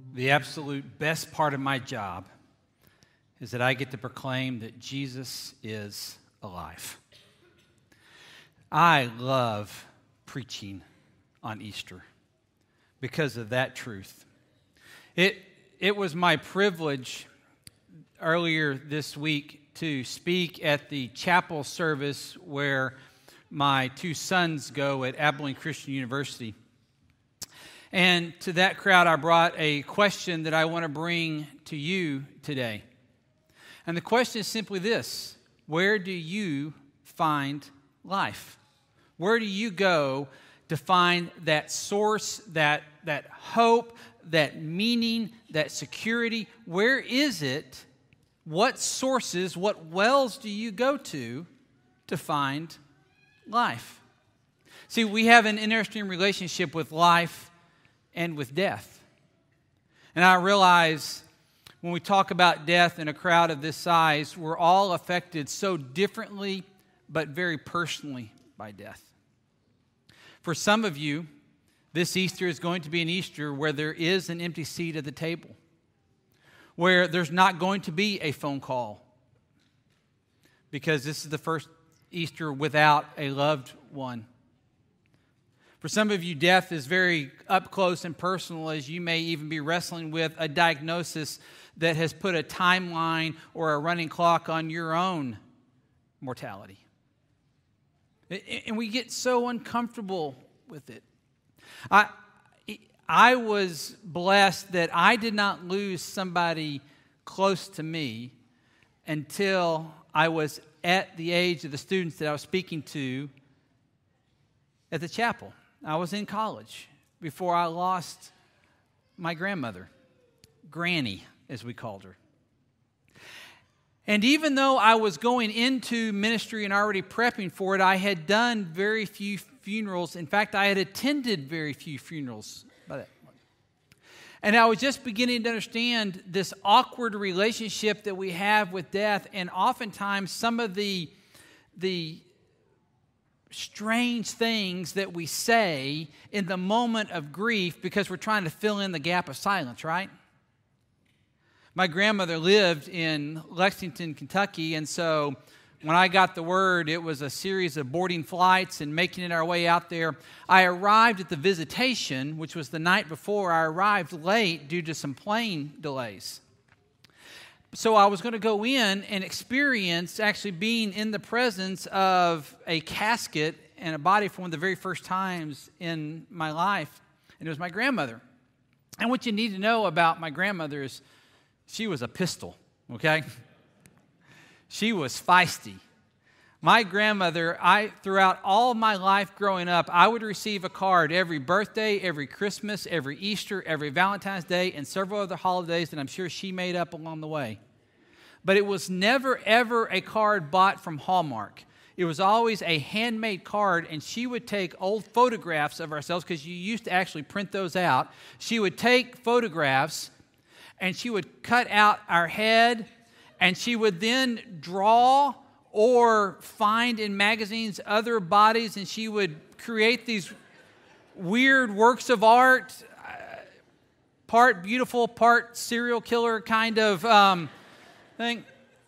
The absolute best part of my job is that I get to proclaim that Jesus is alive. I love preaching on Easter because of that truth. It was my privilege earlier this week to speak at the chapel service where my two sons go at Abilene Christian University. And to that crowd, I brought a question that I want to bring to you today. And the question is simply this: where do you find life? Where do you go to find that source, that hope, that meaning, that security? Where is it? What sources, what wells do you go to find life? See, we have an interesting relationship with life and with death. And I realize when we talk about death in a crowd of this size, we're all affected so differently but very personally by death. For some of you, this Easter is going to be an Easter where there is an empty seat at the table, where there's not going to be a phone call, because this is the first Easter without a loved one. For some of you, death is very up close and personal, as you may even be wrestling with a diagnosis that has put a timeline or a running clock on your own mortality. And we get so uncomfortable with it. I was blessed that I did not lose somebody close to me until I was at the age of the students that I was speaking to at the chapel. I was in college before I lost my grandmother, Granny, as we called her. And even though I was going into ministry and already prepping for it, I had done very few funerals. In fact, I had attended very few funerals by that point. And I was just beginning to understand this awkward relationship that we have with death, and oftentimes some of the strange things that we say in the moment of grief because we're trying to fill in the gap of silence, right? My grandmother lived in Lexington, Kentucky, and so when I got the word, it was a series of boarding flights and making it our way out there. I arrived at the visitation, which was the night before. I arrived late due to some plane delays. So I was going to go in and experience actually being in the presence of a casket and a body for one of the very first times in my life, and it was my grandmother. And what you need to know about my grandmother is she was a pistol, okay? She was feisty. My grandmother, throughout all my life growing up, I would receive a card every birthday, every Christmas, every Easter, every Valentine's Day, and several other holidays that I'm sure she made up along the way. But it was never, ever a card bought from Hallmark. It was always a handmade card, and she would take old photographs of ourselves, because you used to actually print those out. She would take photographs, and she would cut out our head, and she would then draw or find in magazines other bodies, and she would create these weird works of art, part beautiful, part serial killer kind of thing.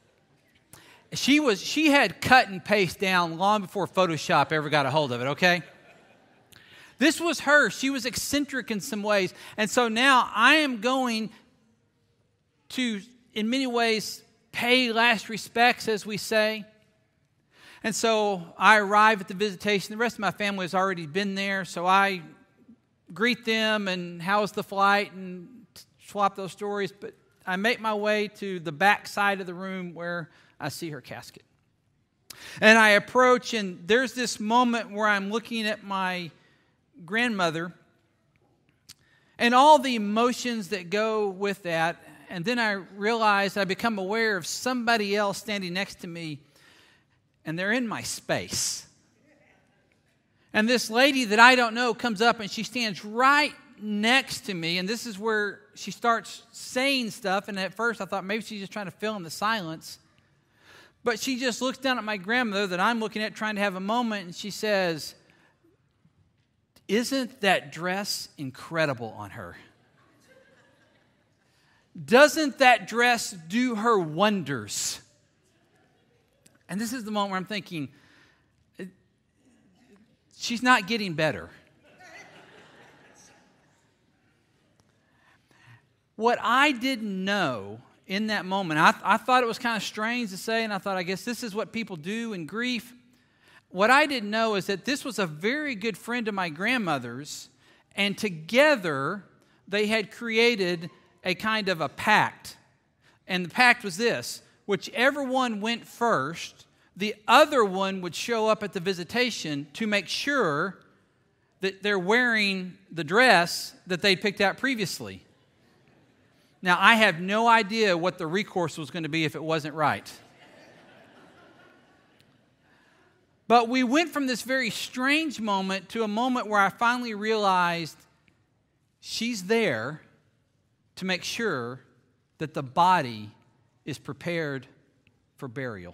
She had cut and paste down long before Photoshop ever got a hold of it, okay? This was her. She was eccentric in some ways. And so now I am going to, in many ways, pay last respects, as we say. And so I arrive at the visitation. The rest of my family has already been there, so I greet them and how's the flight and swap those stories. But I make my way to the back side of the room where I see her casket. And I approach, and there's this moment where I'm looking at my grandmother and all the emotions that go with that. And then I realize I become aware of somebody else standing next to me, and they're in my space. And this lady that I don't know comes up, and she stands right next to me, and this is where she starts saying stuff. And at first I thought maybe she's just trying to fill in the silence. But she just looks down at my grandmother that I'm looking at, trying to have a moment, and she says, "Isn't that dress incredible on her?" doesn't that dress do her wonders? And this is the moment where I'm thinking, she's not getting better. What I didn't know in that moment, I thought it was kind of strange to say, and I thought, I guess this is what people do in grief. What I didn't know is that this was a very good friend of my grandmother's, and together they had created a kind of a pact. And the pact was this: whichever one went first, the other one would show up at the visitation to make sure that they're wearing the dress that they picked out previously. Now, I have no idea what the recourse was going to be if it wasn't right. But we went from this very strange moment to a moment where I finally realized she's there to make sure that the body is prepared for burial.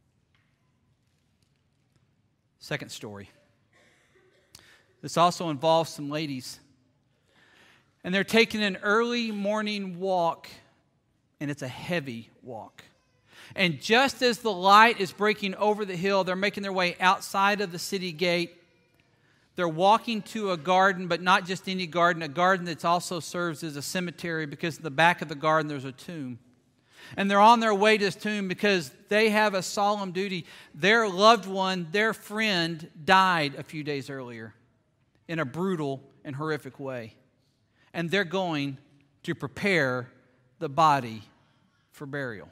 Second story. This also involves some ladies. And they're taking an early morning walk, and it's a heavy walk. And just as the light is breaking over the hill, they're making their way outside of the city gate. They're walking to a garden, but not just any garden, a garden that also serves as a cemetery, because in the back of the garden there's a tomb. And they're on their way to this tomb because they have a solemn duty. Their loved one, their friend, died a few days earlier in a brutal and horrific way. And they're going to prepare the body for burial.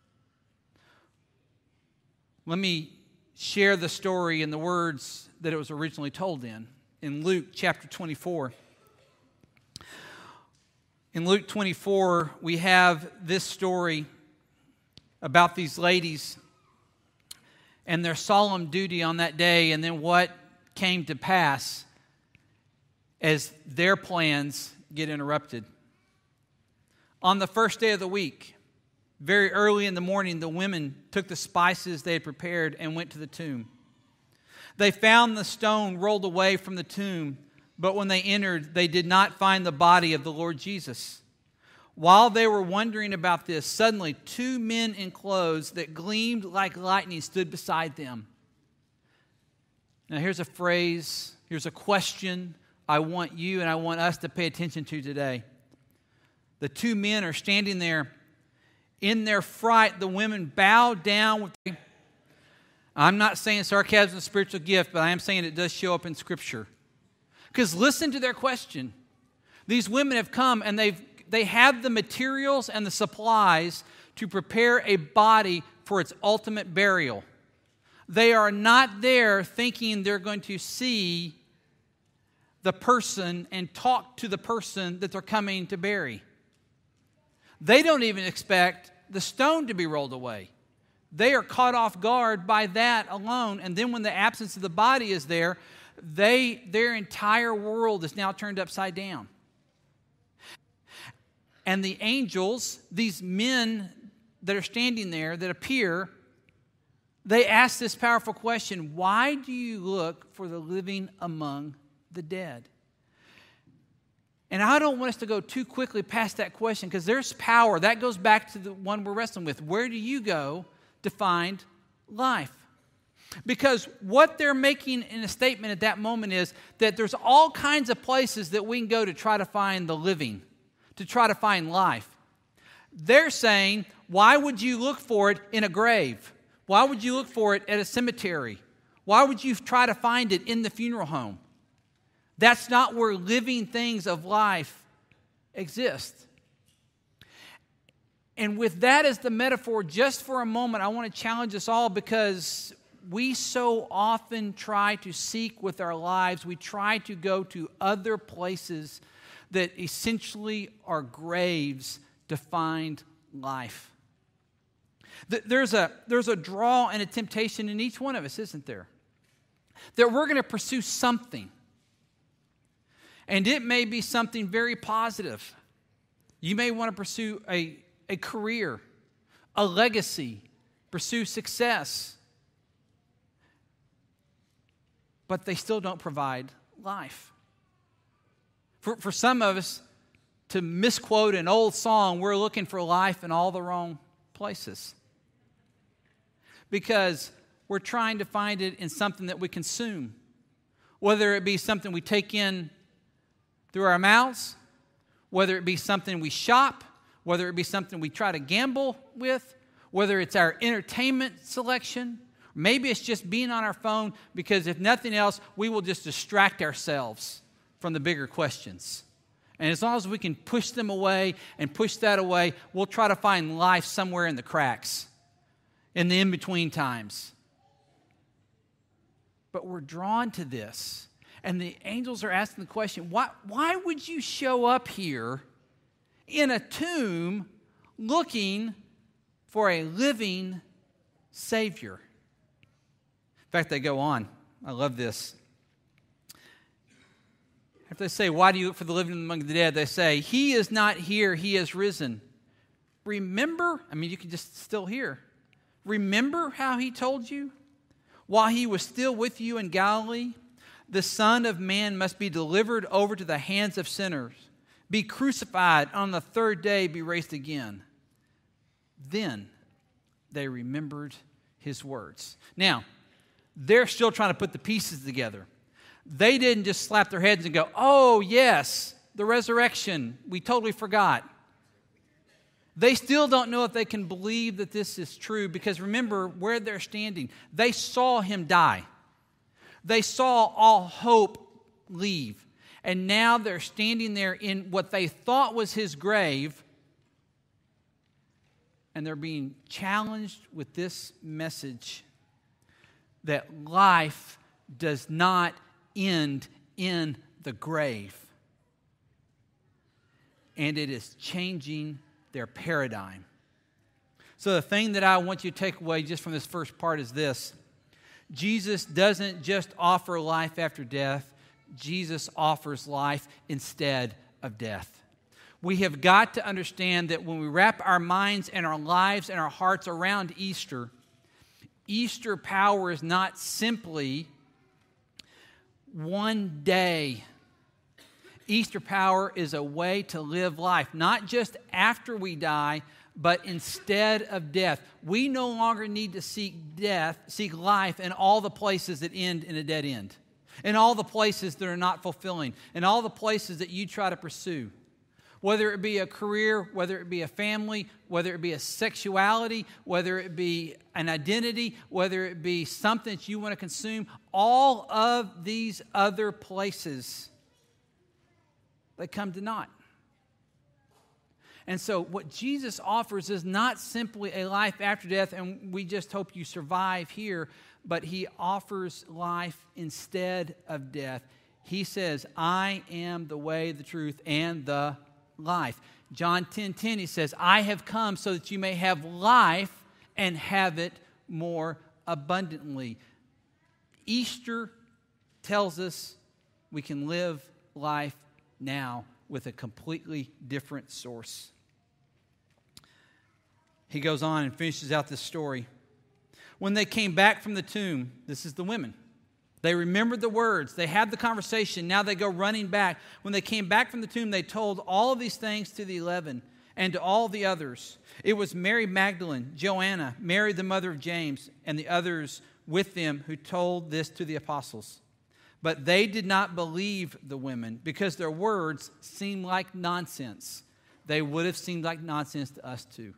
Let me share the story in the words that it was originally told in Luke chapter 24. In Luke 24, we have this story about these ladies and their solemn duty on that day, and then what came to pass as their plans get interrupted. On the first day of the week, very early in the morning, the women took the spices they had prepared and went to the tomb. They found the stone rolled away from the tomb, but when they entered, they did not find the body of the Lord Jesus. While they were wondering about this, suddenly 2 men in clothes that gleamed like lightning stood beside them. Now here's a phrase, here's a question I want you and I want us to pay attention to today. The 2 men are standing there. In their fright, the women bow down with them. I'm not saying sarcasm is a spiritual gift, but I am saying it does show up in Scripture. Because listen to their question. These women have come and they have the materials and the supplies to prepare a body for its ultimate burial. They are not there thinking they're going to see the person and talk to the person that they're coming to bury. They don't even expect the stone to be rolled away. They are caught off guard by that alone. And then when the absence of the body is there, their entire world is now turned upside down. And the angels, these men that are standing there that appear, they ask this powerful question: why do you look for the living among the dead? And I don't want us to go too quickly past that question, because there's power. That goes back to the one we're wrestling with. Where do you go to find life? Because what they're making in a statement at that moment is that there's all kinds of places that we can go to try to find the living, to try to find life. They're saying, why would you look for it in a grave? Why would you look for it at a cemetery? Why would you try to find it in the funeral home? That's not where living things of life exist. And with that as the metaphor, just for a moment, I want to challenge us all, because we so often try to seek with our lives, we try to go to other places that essentially are graves to find life. There's a draw and a temptation in each one of us, isn't there? That we're going to pursue something. And it may be something very positive. You may want to pursue a career, a legacy, pursue success. But they still don't provide life. For some of us, to misquote an old song, we're looking for life in all the wrong places. Because we're trying to find it in something that we consume. Whether it be something we take in through our mouths, whether it be something we shop, whether it be something we try to gamble with, whether it's our entertainment selection, maybe it's just being on our phone, because if nothing else, we will just distract ourselves from the bigger questions. And as long as we can push them away and push that away, we'll try to find life somewhere in the cracks, in the in-between times. But we're drawn to this. And the angels are asking the question, why would you show up here in a tomb looking for a living Savior? In fact, they go on. I love this. If they say, why do you look for the living among the dead? They say, he is not here, he is risen. Remember, you can just still hear. Remember how he told you? While he was still with you in Galilee, the Son of Man must be delivered over to the hands of sinners, be crucified, on the third day be raised again. Then they remembered his words. Now, they're still trying to put the pieces together. They didn't just slap their heads and go, oh, yes, the resurrection, we totally forgot. They still don't know if they can believe that this is true, because remember where they're standing. They saw him die. They saw all hope leave. And now they're standing there in what they thought was his grave, and they're being challenged with this message that life does not end in the grave. And it is changing their paradigm. So the thing that I want you to take away just from this first part is this. Jesus doesn't just offer life after death. Jesus offers life instead of death. We have got to understand that when we wrap our minds and our lives and our hearts around Easter, Easter power is not simply one day. Easter power is a way to live life, not just after we die, but instead of death. We no longer need to seek life in all the places that end in a dead end, in all the places that are not fulfilling, in all the places that you try to pursue. Whether it be a career, whether it be a family, whether it be a sexuality, whether it be an identity, whether it be something that you want to consume, all of these other places, they come to naught. And so what Jesus offers is not simply a life after death, and we just hope you survive here, but he offers life instead of death. He says, I am the way, the truth, and the life. John 10:10, he says, I have come so that you may have life and have it more abundantly. Easter tells us we can live life now with a completely different source. He goes on and finishes out this story. When they came back from the tomb, this is the women. They remembered the words. They had the conversation. Now they go running back. When they came back from the tomb, they told all of these things to the 11 and to all the others. It was Mary Magdalene, Joanna, Mary the mother of James, and the others with them who told this to the apostles. But they did not believe the women because their words seemed like nonsense. They would have seemed like nonsense to us too.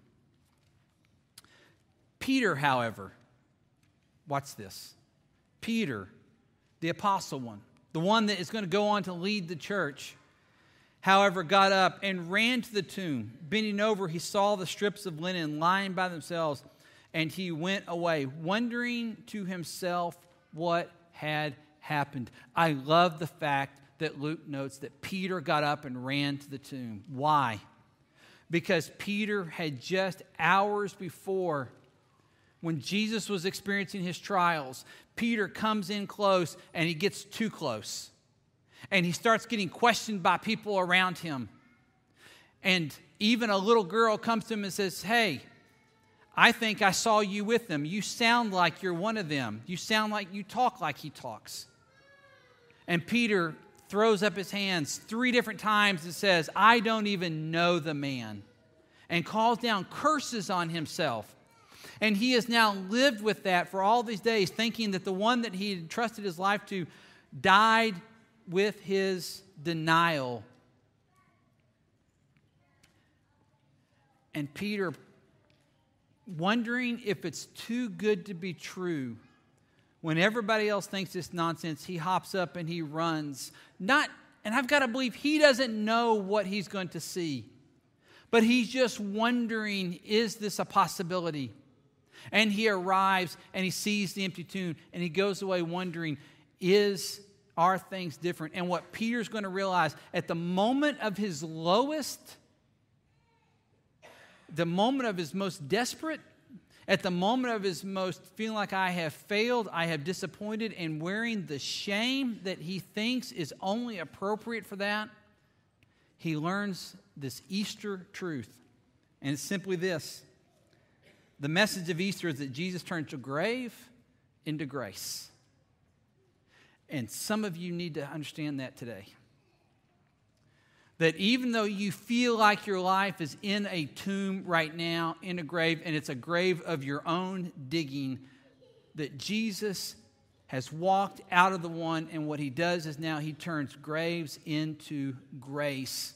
Peter, however, watch this. Peter, the apostle one, the one that is going to go on to lead the church, however, got up and ran to the tomb. Bending over, he saw the strips of linen lying by themselves, and he went away, wondering to himself what had happened. I love the fact that Luke notes that Peter got up and ran to the tomb. Why? Because Peter had just hours before, when Jesus was experiencing his trials, Peter comes in close and he gets too close. And he starts getting questioned by people around him. And even a little girl comes to him and says, hey, I think I saw you with them. You sound like you're one of them. You sound like you talk like he talks. And Peter throws up his hands 3 different times and says, I don't even know the man, and calls down curses on himself. And he has now lived with that for all these days, thinking that the one that he had trusted his life to died with his denial. And Peter, wondering if it's too good to be true, when everybody else thinks it's nonsense, he hops up and he runs. And I've got to believe he doesn't know what he's going to see. But he's just wondering, is this a possibility? And he arrives and he sees the empty tomb and he goes away wondering, are things different? And what Peter's going to realize at the moment of his lowest, the moment of his most desperate, at the moment of his most feeling like I have failed, I have disappointed, and wearing the shame that he thinks is only appropriate for that, he learns this Easter truth. And it's simply this. The message of Easter is that Jesus turned the grave into grace. And some of you need to understand that today. That even though you feel like your life is in a tomb right now, in a grave, and it's a grave of your own digging, that Jesus has walked out of the one, and what he does is now he turns graves into grace.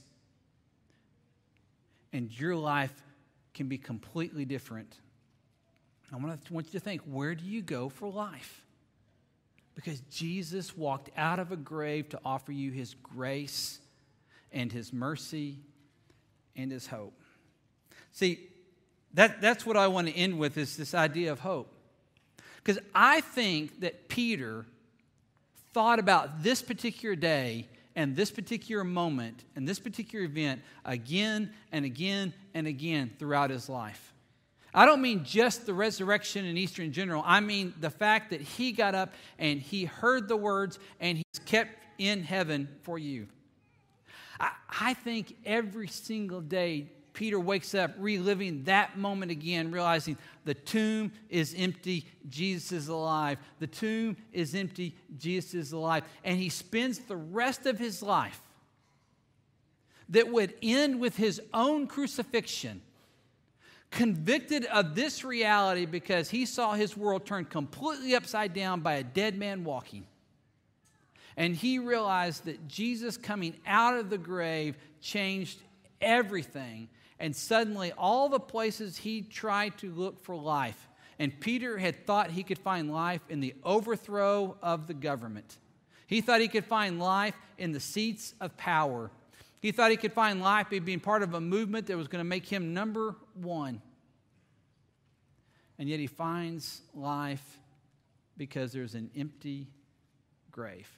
And your life can be completely different. I want you to think, where do you go for life? Because Jesus walked out of a grave to offer you his grace and his mercy and his hope. See, that's what I want to end with, is this idea of hope. Because I think that Peter thought about this particular day and this particular moment and this particular event again and again and again throughout his life. I don't mean just the resurrection and Easter in general. I mean the fact that he got up and he heard the words and he's kept in heaven for you. I think every single day Peter wakes up reliving that moment again, realizing the tomb is empty, Jesus is alive. The tomb is empty, Jesus is alive. And he spends the rest of his life that would end with his own crucifixion, convicted of this reality because he saw his world turned completely upside down by a dead man walking. And he realized that Jesus coming out of the grave changed everything. And suddenly all the places he tried to look for life, and Peter had thought he could find life in the overthrow of the government. He thought he could find life in the seats of power. He thought he could find life by being part of a movement that was going to make him number one. And yet he finds life because there's an empty grave.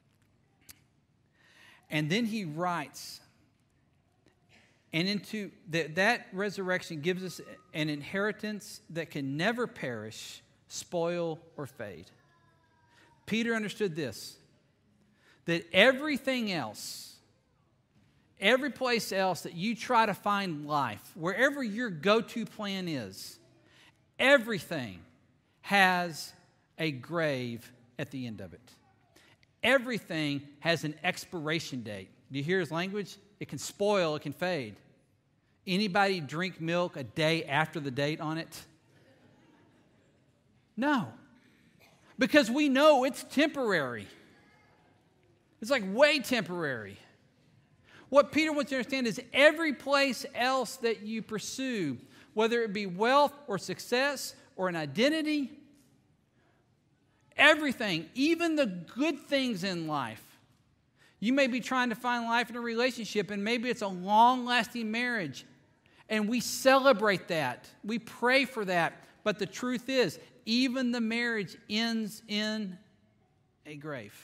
And then he writes, and into that resurrection gives us an inheritance that can never perish, spoil, or fade. Peter understood this, that everything else, every place else that you try to find life, wherever your go-to plan is, everything has a grave at the end of it. Everything has an expiration date. Do you hear his language? It can spoil, it can fade. Anybody drink milk a day after the date on it? No. Because we know it's temporary. It's like way temporary. What Peter wants you to understand is every place else that you pursue, whether it be wealth or success or an identity, everything, even the good things in life. You may be trying to find life in a relationship, and maybe it's a long-lasting marriage. And we celebrate that. We pray for that. But the truth is, even the marriage ends in a grave.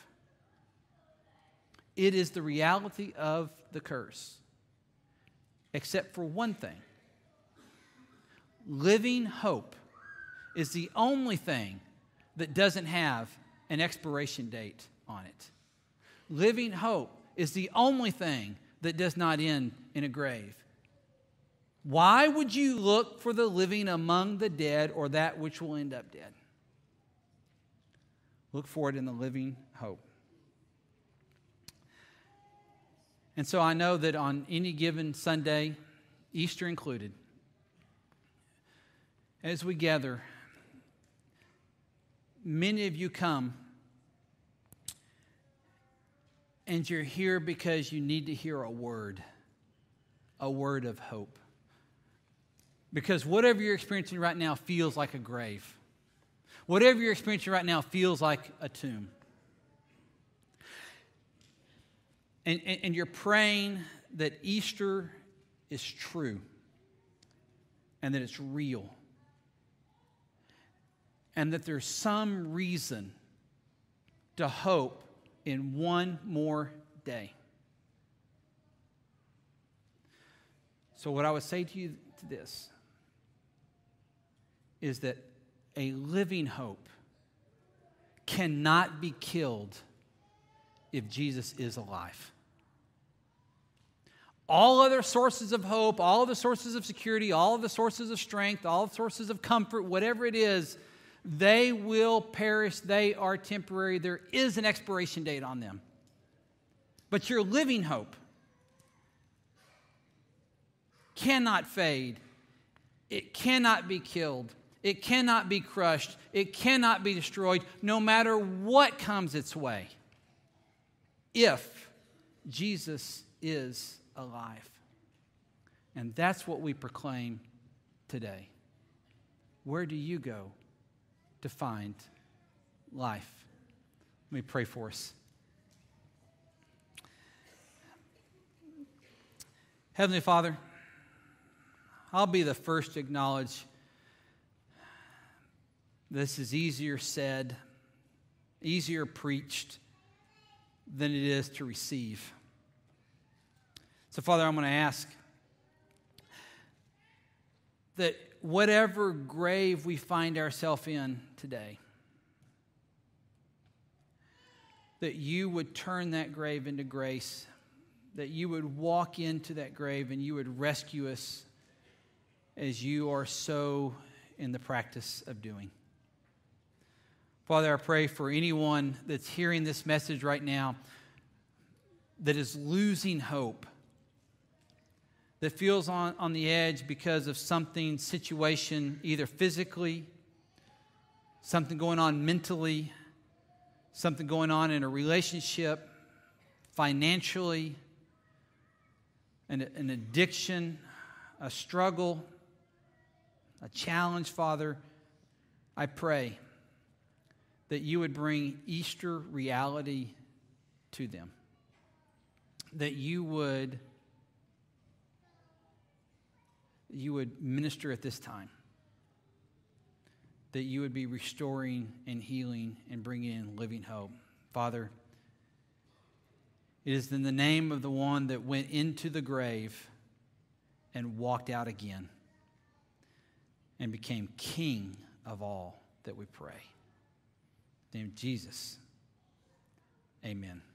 It is the reality of the curse. Except for one thing. Living hope is the only thing that doesn't have an expiration date on it. Living hope is the only thing that does not end in a grave. Why would you look for the living among the dead or that which will end up dead? Look for it in the living hope. And so I know that on any given Sunday, Easter included, as we gather, many of you come and you're here because you need to hear a word of hope. Because whatever you're experiencing right now feels like a grave. Whatever you're experiencing right now feels like a tomb. And you're praying that Easter is true and that it's real. And that there's some reason to hope in one more day. So what I would say to you to this is that a living hope cannot be killed if Jesus is alive. All other sources of hope, all of the sources of security, all of the sources of strength, all the sources of comfort, whatever it is, they will perish. They are temporary. There is an expiration date on them. But your living hope cannot fade. It cannot be killed. It cannot be crushed. It cannot be destroyed, no matter what comes its way, if Jesus is alive. And that's what we proclaim today. Where do you go to find life? Let me pray for us. Heavenly Father, I'll be the first to acknowledge this is easier said, easier preached than it is to receive. So, Father, I'm going to ask that whatever grave we find ourselves in today, that you would turn that grave into grace, that you would walk into that grave and you would rescue us as you are so in the practice of doing. Father, I pray for anyone that's hearing this message right now that is losing hope, that feels on the edge because of something, situation, either physically, something going on mentally, something going on in a relationship, financially, an addiction, a struggle, a challenge, Father, I pray that you would bring Easter reality to them, that you would minister at this time, that you would be restoring and healing and bringing in living hope. Father, it is in the name of the one that went into the grave and walked out again and became King of all that we pray. In the name of Jesus, amen.